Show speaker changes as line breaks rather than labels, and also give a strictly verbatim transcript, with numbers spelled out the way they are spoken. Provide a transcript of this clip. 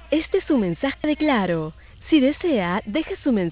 Este es su mensaje de Claro. Si desea, deje su mensaje